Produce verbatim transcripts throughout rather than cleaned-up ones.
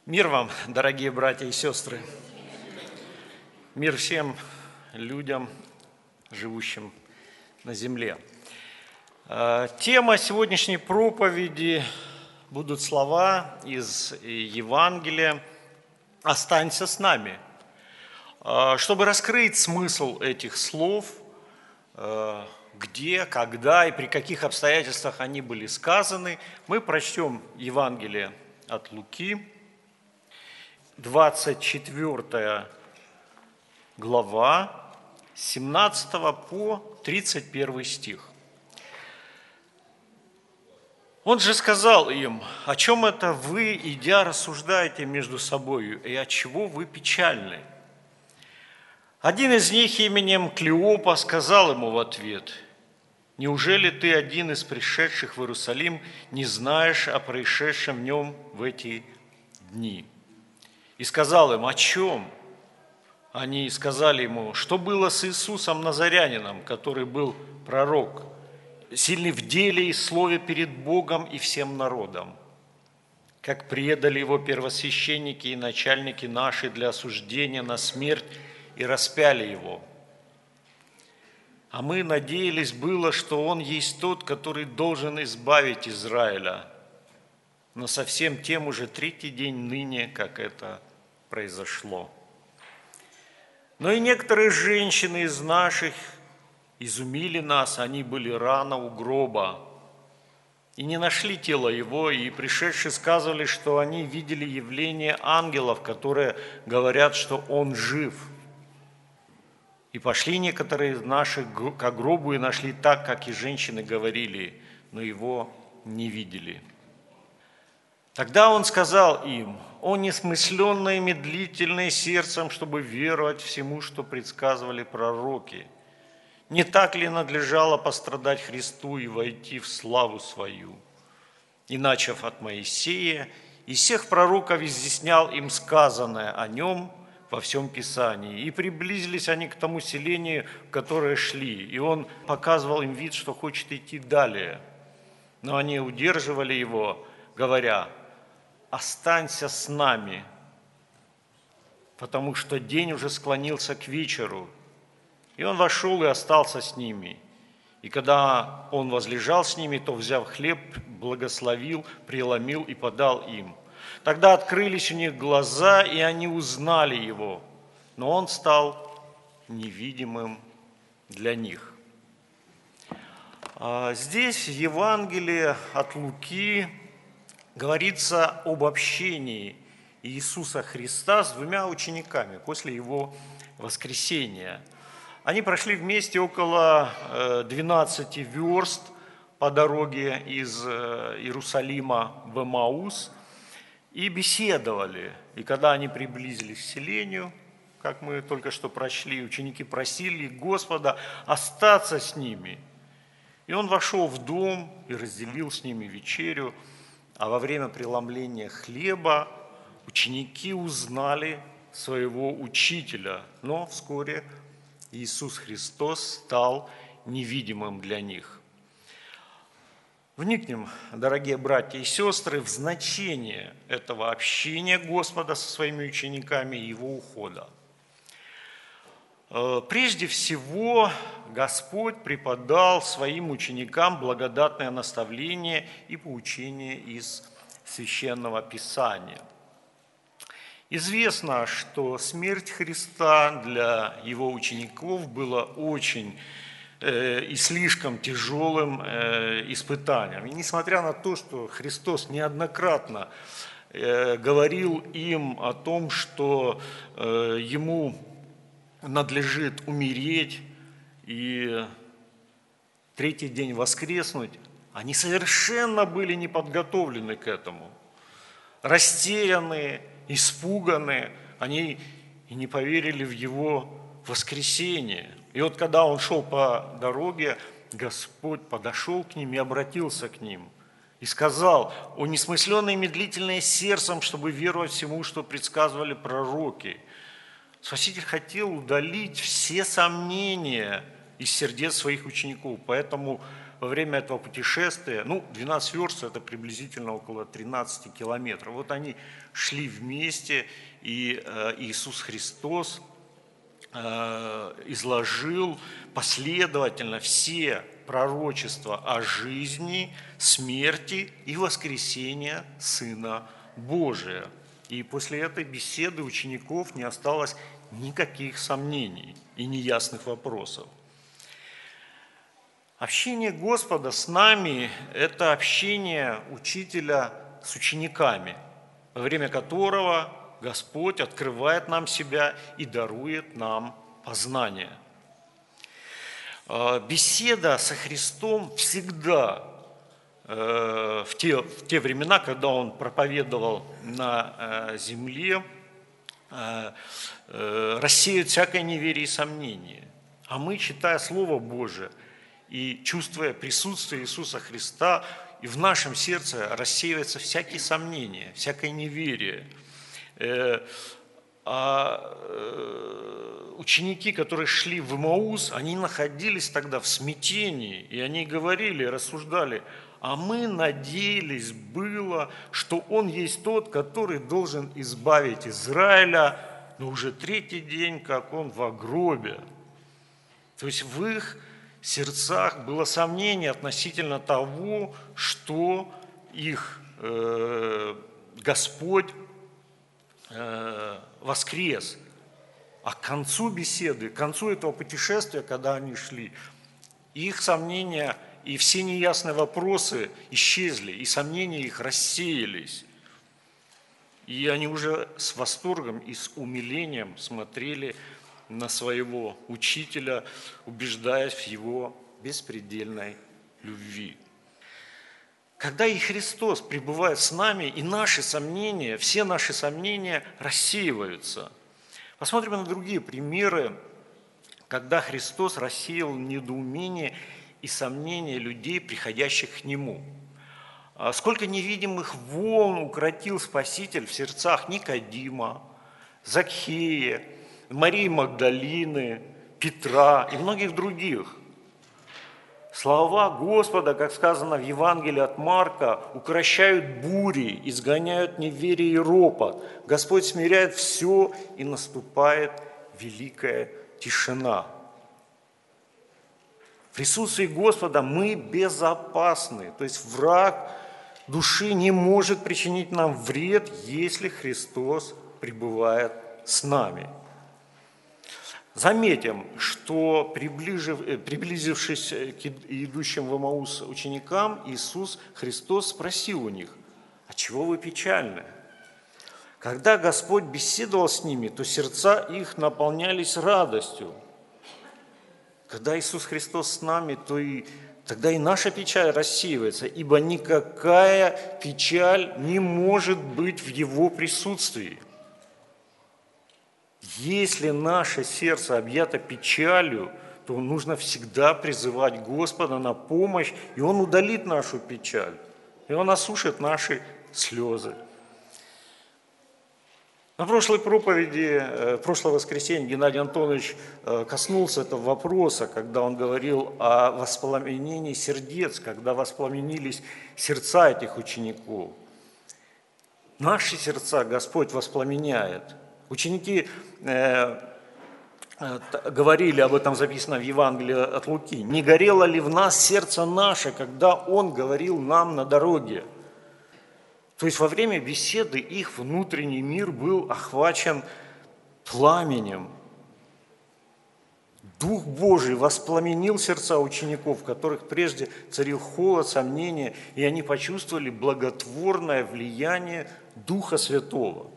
Мир вам, дорогие братья и сестры. Мир всем людям, живущим на земле. Тема сегодняшней проповеди будут слова из Евангелия «Останься с нами». Чтобы раскрыть смысл этих слов, где, когда и при каких обстоятельствах они были сказаны, мы прочтем Евангелие от Луки, двадцать четвёртая глава, с семнадцатого по тридцать первый стих. Он же сказал им: «О чем это вы, идя, рассуждаете между собою, и отчего вы печальны?» Один из них именем Клеопа сказал ему в ответ: «Неужели ты, один из пришедших в Иерусалим, не знаешь о происшедшем в нем в эти дни?» И сказал им: «О чем?» Они сказали ему: «Что было с Иисусом Назарянином, который был пророк, сильный в деле и слове перед Богом и всем народом, как предали его первосвященники и начальники наши для осуждения на смерть и распяли его. А мы надеялись было, что он есть тот, который должен избавить Израиля. Но совсем тем уже третий день ныне, как это произошло. Но и некоторые женщины из наших изумили нас, они были рано у гроба, и не нашли тело его, и пришедшие сказывали, что они видели явление ангелов, которые говорят, что он жив. И пошли некоторые из наших к гробу и нашли так, как и женщины говорили, но его не видели». Тогда он сказал им: «О несмысленные, медлительные сердцем, чтобы веровать всему, что предсказывали пророки! Не так ли надлежало пострадать Христу и войти в славу свою? И, начав от Моисея, и всех пророков изъяснял им сказанное о нем во всем Писании. И приблизились они к тому селению, в которое шли, и он показывал им вид, что хочет идти далее. Но они удерживали его, говоря: «Останься с нами, потому что день уже склонился к вечеру». И он вошел и остался с ними. И когда он возлежал с ними, то, взяв хлеб, благословил, преломил и подал им. Тогда открылись у них глаза, и они узнали его, но он стал невидимым для них. Здесь в Евангелии от Луки говорится об общении Иисуса Христа с двумя учениками после его воскресения. Они прошли вместе около двенадцати верст по дороге из Иерусалима в Эмаус и беседовали. И когда они приблизились к селению, как мы только что прочли, ученики просили Господа остаться с ними. И он вошел в дом и разделил с ними вечерю. А во время преломления хлеба ученики узнали своего учителя, но вскоре Иисус Христос стал невидимым для них. Вникнем, дорогие братья и сестры, в значение этого общения Господа со своими учениками и его ухода. Прежде всего, Господь преподал своим ученикам благодатное наставление и поучение из Священного Писания. Известно, что смерть Христа для его учеников была очень э, и слишком тяжелым э, испытанием. И несмотря на то, что Христос неоднократно э, говорил им о том, что э, ему надлежит умереть и третий день воскреснуть, они совершенно были не подготовлены к этому. Растерянные, испуганные, они и не поверили в его воскресение. И вот когда он шел по дороге, Господь подошел к ним и обратился к ним и сказал: «О несмысленные и медлительные сердцем, чтобы веровать всему, что предсказывали пророки». Спаситель хотел удалить все сомнения из сердец своих учеников, поэтому во время этого путешествия, ну, двенадцать верст – это приблизительно около тринадцати километров. Вот они шли вместе, и Иисус Христос изложил последовательно все пророчества о жизни, смерти и воскресении Сына Божия. И после этой беседы у учеников не осталось никаких сомнений и неясных вопросов. Общение Господа с нами – это общение учителя с учениками, во время которого Господь открывает нам себя и дарует нам познание. Беседа со Христом всегда, в те, в те времена, когда Он проповедовал на земле, рассеивает всякое неверие и сомнение. А мы, читая Слово Божие и чувствуя присутствие Иисуса Христа, и в нашем сердце рассеивается всякие сомнения, всякое неверие. А ученики, которые шли в Эмаус, они находились тогда в смятении, и они говорили, рассуждали: а мы надеялись было, что Он есть тот, который должен избавить Израиля, но уже третий день, как Он в гробе. То есть в их сердцах было сомнение относительно того, что их э, Господь э, воскрес. А к концу беседы, к концу этого путешествия, когда они шли, их сомнения и все неясные вопросы исчезли, и сомнения их рассеялись. И они уже с восторгом и с умилением смотрели на своего учителя, убеждаясь в его беспредельной любви. Когда и Христос пребывает с нами, и наши сомнения, все наши сомнения рассеиваются. Посмотрим на другие примеры, когда Христос рассеял недоумение и сомнения людей, приходящих к Нему. Сколько невидимых волн укротил Спаситель в сердцах Никодима, Закхея, Марии Магдалины, Петра и многих других. Слова Господа, как сказано в Евангелии от Марка, укрощают бури, изгоняют неверие и ропот. Господь смиряет все, и наступает великая тишина. В присутствии Господа мы безопасны, то есть враг души не может причинить нам вред, если Христос пребывает с нами. Заметим, что, приближив, приблизившись к идущим в Эмаус ученикам, Иисус Христос спросил у них: «А чего вы печальны?» Когда Господь беседовал с ними, то сердца их наполнялись радостью. Когда Иисус Христос с нами, то и тогда и наша печаль рассеивается, ибо никакая печаль не может быть в Его присутствии. Если наше сердце объято печалью, то нужно всегда призывать Господа на помощь, и Он удалит нашу печаль, и Он осушит наши слезы. На прошлой проповеди, в прошлое воскресенье Геннадий Антонович коснулся этого вопроса, когда он говорил о воспламенении сердец, когда воспламенились сердца этих учеников. Наши сердца Господь воспламеняет. Ученики э, э, говорили, об этом записано в Евангелии от Луки: «Не горело ли в нас сердце наше, когда Он говорил нам на дороге?» То есть во время беседы их внутренний мир был охвачен пламенем. Дух Божий воспламенил сердца учеников, в которых прежде царил холод, сомнения, и они почувствовали благотворное влияние Духа Святого.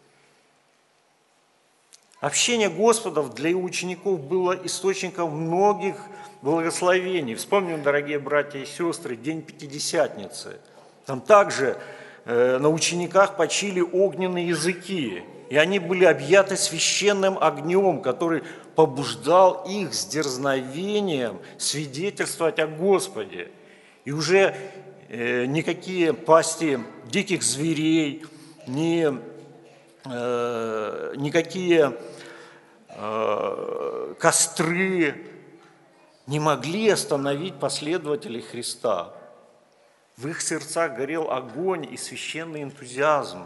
Общение Господа для его учеников было источником многих благословений. Вспомним, дорогие братья и сестры, день Пятидесятницы. Там также э, на учениках почили огненные языки, и они были объяты священным огнем, который побуждал их с дерзновением свидетельствовать о Господе. И уже э, никакие пасти диких зверей, ни, э, никакие э, костры не могли остановить последователей Христа. В их сердцах горел огонь и священный энтузиазм.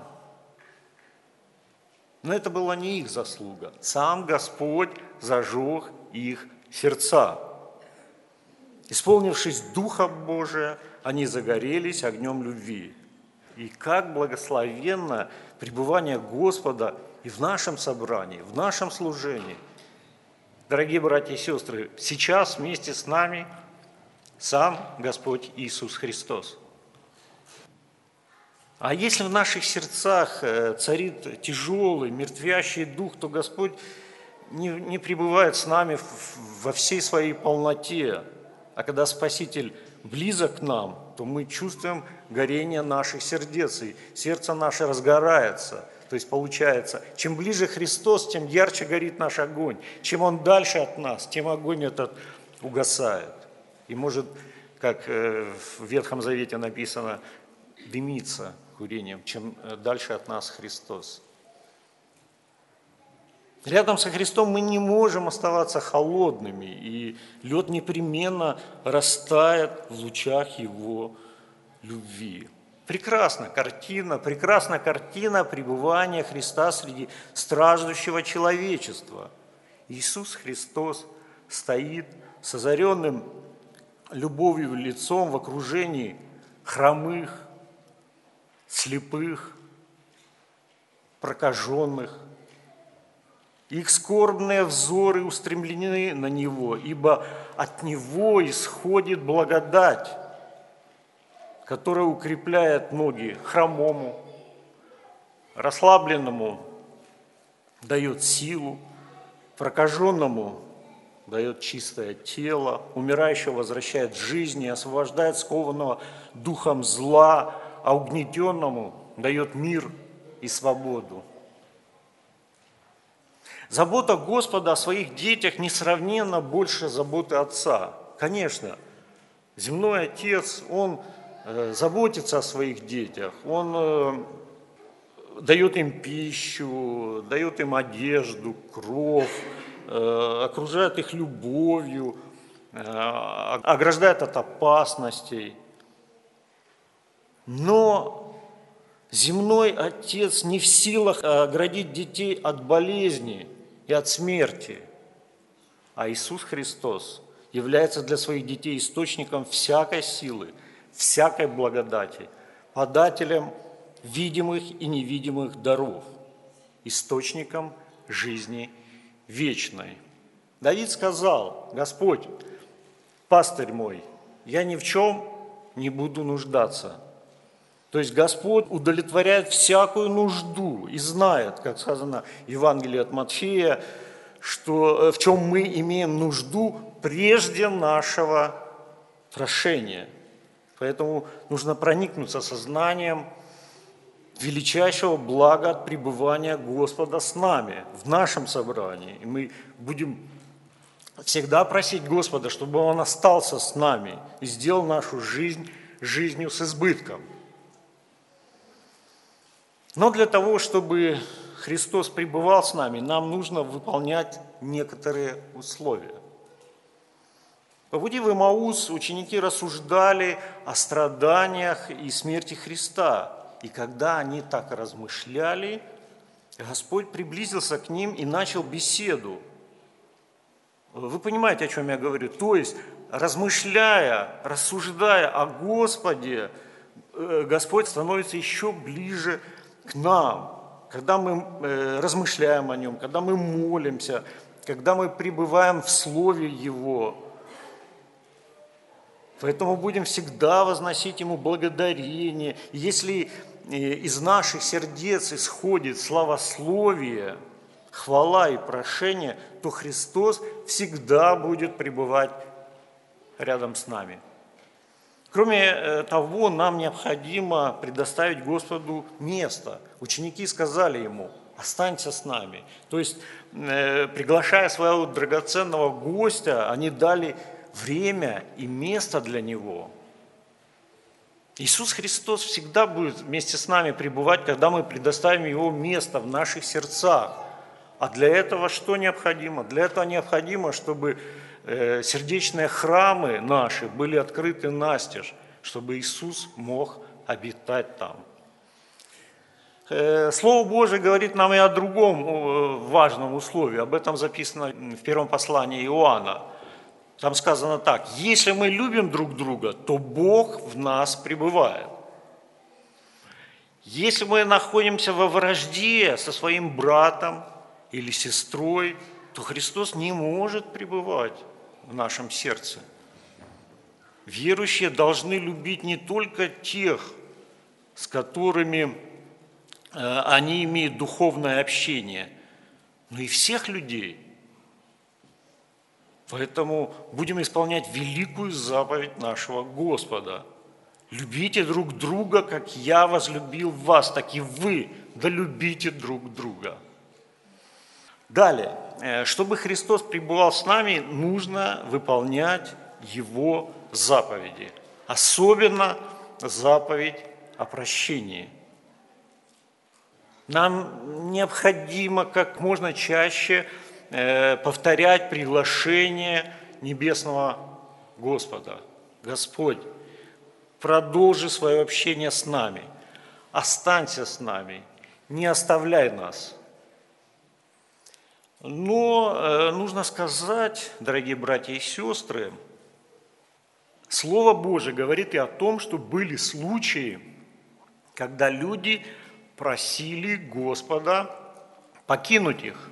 Но это была не их заслуга. Сам Господь зажег их сердца. Исполнившись Духа Божия, они загорелись огнем любви. И как благословенно пребывание Господа и в нашем собрании, в нашем служении. Дорогие братья и сестры, сейчас вместе с нами сам Господь Иисус Христос. А если в наших сердцах царит тяжелый, мертвящий дух, то Господь не, не пребывает с нами во всей своей полноте. А когда Спаситель близок к нам, то мы чувствуем горение наших сердец, и сердце наше разгорается. То есть получается, чем ближе Христос, тем ярче горит наш огонь. Чем Он дальше от нас, тем огонь этот угасает. И может, как в Ветхом Завете написано, дымиться курением, чем дальше от нас Христос. Рядом со Христом мы не можем оставаться холодными, и лед непременно растает в лучах Его любви. Прекрасна картина, прекрасна картина пребывания Христа среди страждущего человечества. Иисус Христос стоит с озаренным любовью лицом в окружении хромых, слепых, прокаженных. Их скорбные взоры устремлены на Него, ибо от Него исходит благодать, которая укрепляет ноги хромому, расслабленному дает силу, прокаженному дает чистое тело, умирающего возвращает жизнь и освобождает скованного духом зла, а угнетенному дает мир и свободу. Забота Господа о своих детях несравненно больше заботы Отца. Конечно, земной Отец, Он заботится о своих детях, Он дает им пищу, дает им одежду, кров, окружает их любовью, ограждает от опасностей. Но земной Отец не в силах оградить детей от болезни и от смерти, а Иисус Христос является для своих детей источником всякой силы, всякой благодати, подателем видимых и невидимых даров, источником жизни вечной. Давид сказал: «Господь, пастырь мой, я ни в чем не буду нуждаться». То есть Господь удовлетворяет всякую нужду и знает, как сказано в Евангелии от Матфея, что, в чем мы имеем нужду прежде нашего прошения. Поэтому нужно проникнуться сознанием величайшего блага от пребывания Господа с нами в нашем собрании. И мы будем всегда просить Господа, чтобы Он остался с нами и сделал нашу жизнь жизнью с избытком. Но для того, чтобы Христос пребывал с нами, нам нужно выполнять некоторые условия. По пути в Имаус ученики рассуждали о страданиях и смерти Христа. И когда они так размышляли, Господь приблизился к ним и начал беседу. Вы понимаете, о чем я говорю? То есть, размышляя, рассуждая о Господе, Господь становится еще ближе к нам. Когда мы размышляем о Нем, когда мы молимся, когда мы пребываем в Слове Его. Поэтому будем всегда возносить Ему благодарение. Если из наших сердец исходит славословие, хвала и прошение, то Христос всегда будет пребывать рядом с нами. Кроме того, нам необходимо предоставить Господу место. Ученики сказали Ему: «Останься с нами». То есть, приглашая своего драгоценного гостя, они дали время и место для Него. Иисус Христос всегда будет вместе с нами пребывать, когда мы предоставим Его место в наших сердцах. А для этого что необходимо? Для этого необходимо, чтобы э, сердечные храмы наши были открыты настежь, чтобы Иисус мог обитать там. Э, Слово Божие говорит нам и о другом э, важном условии. Об этом записано в первом послании Иоанна. Там сказано так: «Если мы любим друг друга, то Бог в нас пребывает. Если мы находимся во вражде со своим братом или сестрой, то Христос не может пребывать в нашем сердце». Верующие должны любить не только тех, с которыми э, они имеют духовное общение, но и всех людей. Поэтому будем исполнять великую заповедь нашего Господа. Любите друг друга, как я возлюбил вас, так и вы, да любите друг друга. Далее, чтобы Христос пребывал с нами, нужно выполнять Его заповеди. Особенно заповедь о прощении. Нам необходимо как можно чаще повторять приглашение Небесного Господа. Господь, продолжи свое общение с нами, останься с нами, не оставляй нас. Но э, нужно сказать, дорогие братья и сестры, Слово Божие говорит и о том, что были случаи, когда люди просили Господа покинуть их.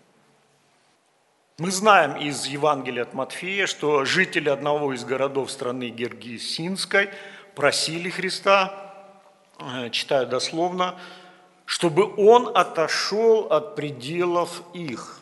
Мы знаем из Евангелия от Матфея, что жители одного из городов страны Гергесинской просили Христа, читаю дословно, чтобы Он отошел от пределов их.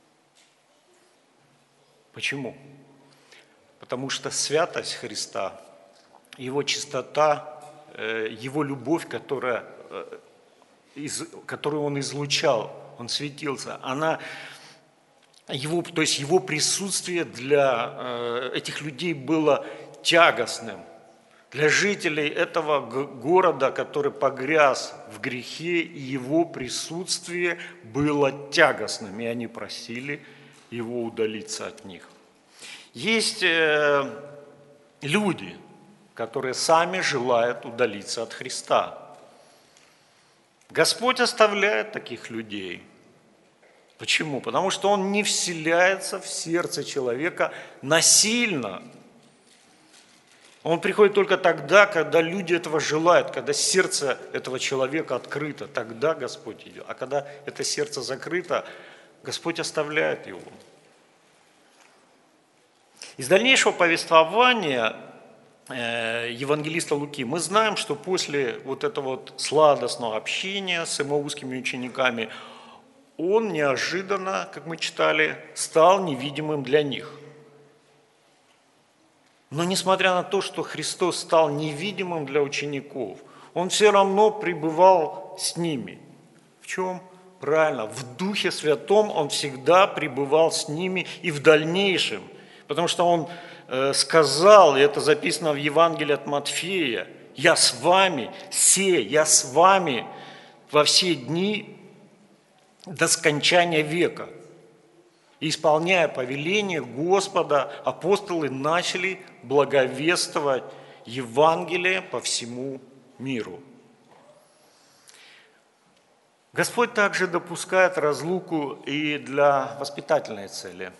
Почему? Потому что святость Христа, Его чистота, Его любовь, которая, которую Он излучал, Он светился, она... Его, то есть его присутствие для э, этих людей было тягостным. Для жителей этого города, который погряз в грехе, его присутствие было тягостным, и они просили его удалиться от них. Есть э, люди, которые сами желают удалиться от Христа. Господь оставляет таких людей. Почему? Потому что Он не вселяется в сердце человека насильно. Он приходит только тогда, когда люди этого желают, когда сердце этого человека открыто, тогда Господь идет. А когда это сердце закрыто, Господь оставляет его. Из дальнейшего повествования евангелиста Луки мы знаем, что после вот этого вот сладостного общения с эмаусскими учениками он неожиданно, как мы читали, стал невидимым для них. Но несмотря на то, что Христос стал невидимым для учеников, Он все равно пребывал с ними. В чем? Правильно, в Духе Святом Он всегда пребывал с ними и в дальнейшем. Потому что Он э, сказал, и это записано в Евангелии от Матфея: «Я с вами, се, я с вами во все дни до скончания века». И, исполняя повеление Господа, апостолы начали благовествовать Евангелие по всему миру. Господь также допускает разлуку и для воспитательной цели.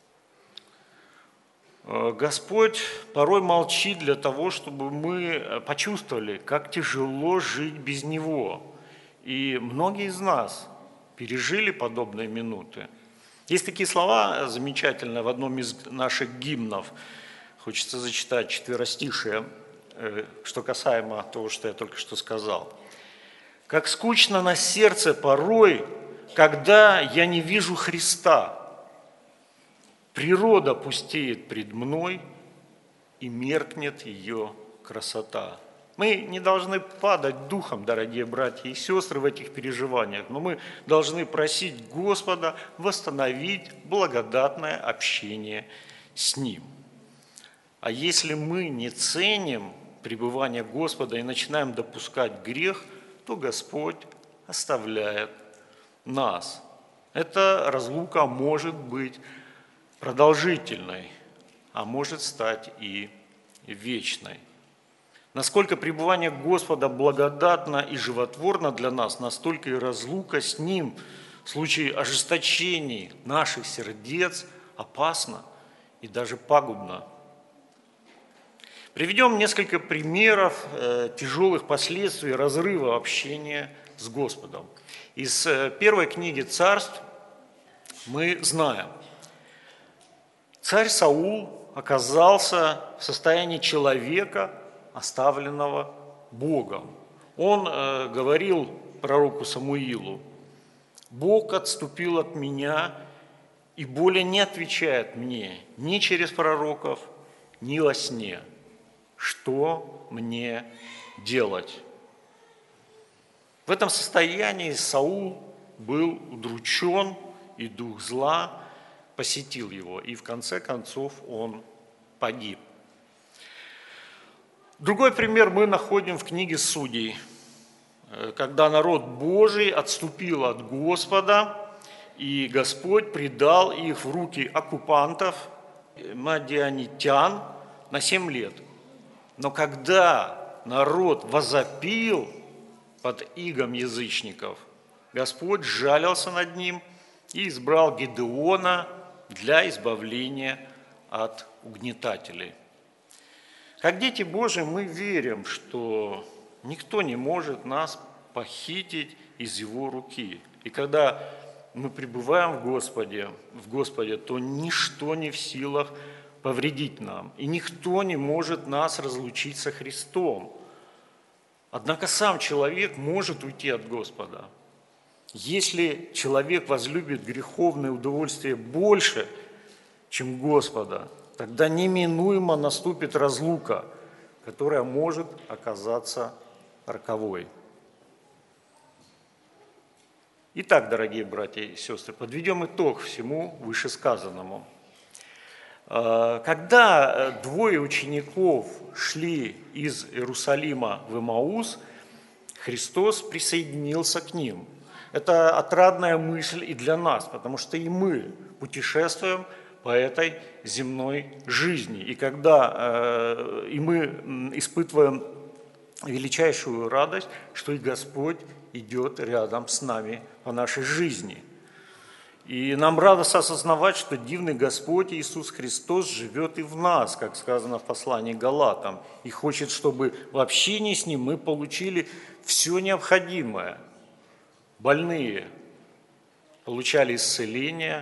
Господь порой молчит для того, чтобы мы почувствовали, как тяжело жить без Него. И многие из нас пережили подобные минуты. Есть такие слова замечательные в одном из наших гимнов. Хочется зачитать четверостишие, что касаемо того, что я только что сказал. «Как скучно на сердце порой, когда я не вижу Христа. Природа пустеет пред мной, и меркнет ее красота». Мы не должны падать духом, дорогие братья и сестры, в этих переживаниях, но мы должны просить Господа восстановить благодатное общение с Ним. А если мы не ценим пребывание Господа и начинаем допускать грех, то Господь оставляет нас. Эта разлука может быть продолжительной. а может стать и вечной. Насколько пребывание Господа благодатно и животворно для нас, настолько и разлука с Ним в случае ожесточений наших сердец опасна и даже пагубна. Приведем несколько примеров э, тяжелых последствий разрыва общения с Господом. Из э, первой книги Царств мы знаем, царь Саул оказался в состоянии человека, оставленного Богом. Он э, говорил пророку Самуилу: «Бог отступил от меня и более не отвечает мне ни через пророков, ни во сне. Что мне делать?» В этом состоянии Саул был удручен, и дух зла посетил его, и в конце концов он погиб. Другой пример мы находим в книге Судей, когда народ Божий отступил от Господа, и Господь предал их в руки оккупантов, мадианитян, на семь лет. Но когда народ возопил под игом язычников, Господь сжалился над ним и избрал Гедеона для избавления от угнетателей. Как дети Божии мы верим, что никто не может нас похитить из Его руки. И когда мы пребываем в Господе, в Господе, то ничто не в силах повредить нам, и никто не может нас разлучить со Христом. Однако сам человек может уйти от Господа. Если человек возлюбит греховное удовольствие больше, чем Господа, тогда неминуемо наступит разлука, которая может оказаться роковой. Итак, дорогие братья и сестры, подведем итог всему вышесказанному. Когда двое учеников шли из Иерусалима в Эмаус, Христос присоединился к ним. Это отрадная мысль и для нас, потому что и мы путешествуем по этой земной жизни. И когда э, и мы испытываем величайшую радость, что и Господь идет рядом с нами по нашей жизни. И нам радостно осознавать, что дивный Господь Иисус Христос живет и в нас, как сказано в послании к Галатам, и хочет, чтобы в общении с Ним мы получили все необходимое. Больные получали исцеление,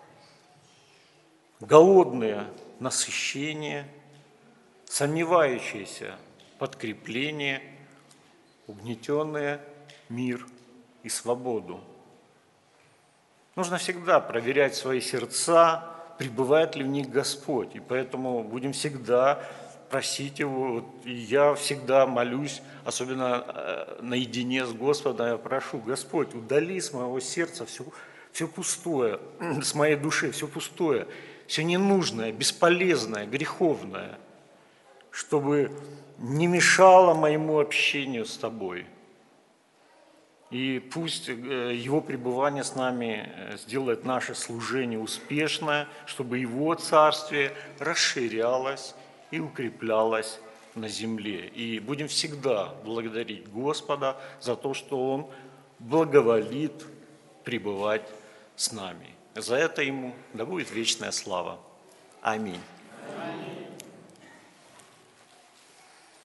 голодные – насыщение, сомневающиеся – подкрепление, угнетенные – мир и свободу. Нужно всегда проверять свои сердца, пребывает ли в них Господь, и поэтому будем всегда просить Его. И я всегда молюсь, особенно наедине с Господом, я прошу: Господь, удали с моего сердца все, все пустое, с моей души все пустое, все ненужное, бесполезное, греховное, чтобы не мешало моему общению с Тобой. И пусть Его пребывание с нами сделает наше служение успешное, чтобы Его Царствие расширялось и укреплялось на земле. И будем всегда благодарить Господа за то, что Он благоволит пребывать с нами. За это Ему да будет вечная слава. Аминь.